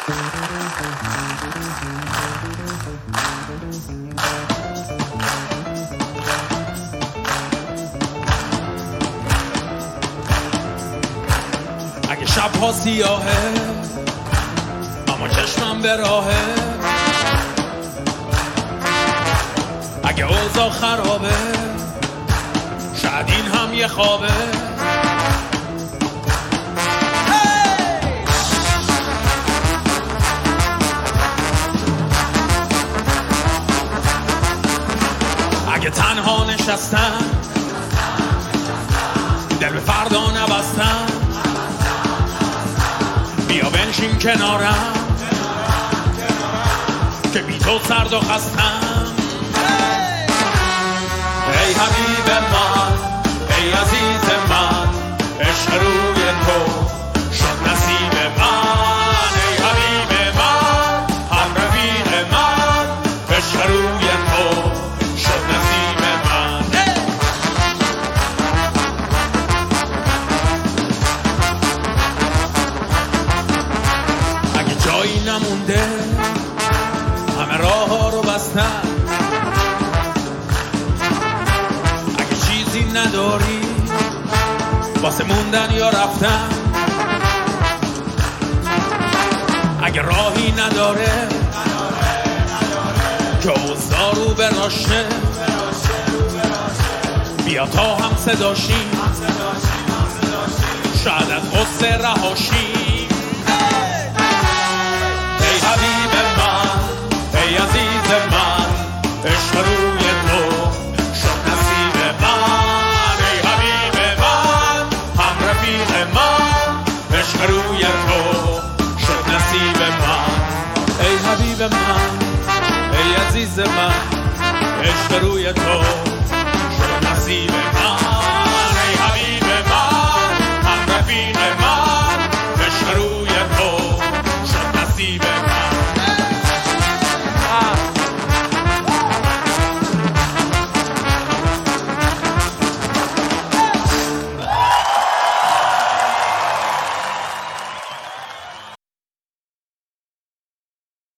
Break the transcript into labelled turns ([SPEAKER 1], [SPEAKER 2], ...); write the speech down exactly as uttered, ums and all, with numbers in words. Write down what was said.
[SPEAKER 1] اگه شب‌ها سیاهه اما چشمم به راهه، اگه اوضاع خرابه شاید این هم یه خوابه. اگه تنها نشستم دل به فردا نبستم، بیا بنشین کنارم که بی تو سرد و خستم. ای حبیب من، ای عزیز من، عشق روی تو شد نصیب من. ای حبیب من، هم رفیق من، عشق روی تو شد نصیب من. اگه جایی نمونده همه راه ها رو بستن، اگه چیزی نداری واسه موندن یا رفتن، اگه راهی نداره که اوضاع رو براشه، بیا تا هم صداشیم شاید از غصه رهاشیم. ای حبیب من، ای عزیز من، عشق روی تو شد نصیب من. ای حبیب من، هم رفیق من، عشق روی تو شد نصیب من. ای حبیب من، ای عزیز من، عشق روی تو شد نصیب من.